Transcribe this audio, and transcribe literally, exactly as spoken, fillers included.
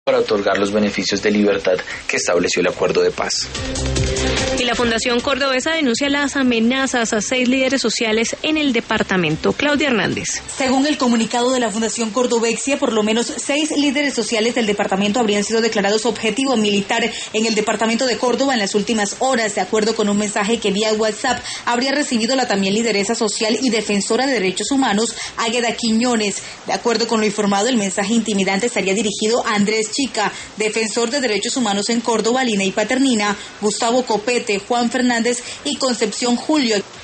para otorgar los beneficios de libertad que estableció el acuerdo de paz. Y la Fundación Cordobesa denuncia las amenazas a seis líderes sociales en el departamento. Claudia Hernández. Según el comunicado de la Fundación Cordobexia, por lo menos seis líderes sociales del departamento habrían sido declarados objetivo militar en el departamento de Córdoba en las últimas horas, de acuerdo con un mensaje que vía WhatsApp habría recibido la también lideresa social y defensora de derechos humanos, Águeda Quiñones. De acuerdo con lo informado, el mensaje intimidante estaría dirigido a Andrés Chica, defensor de derechos humanos en Córdoba, Liney Paternina, Gustavo Copete, Juan Fernández y Concepción Julio.